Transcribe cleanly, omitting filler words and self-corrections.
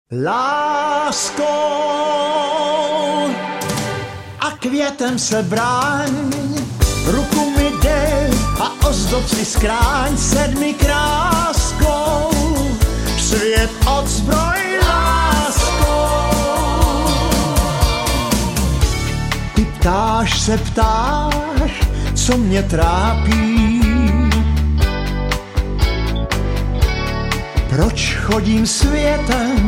Láskou a květem se bráň, ruku mi dej a ozdob si skráň sedmi kráskou, svět odzbroj láskou. Ty ptáš se ptáš, co mě trápí, proč chodím světem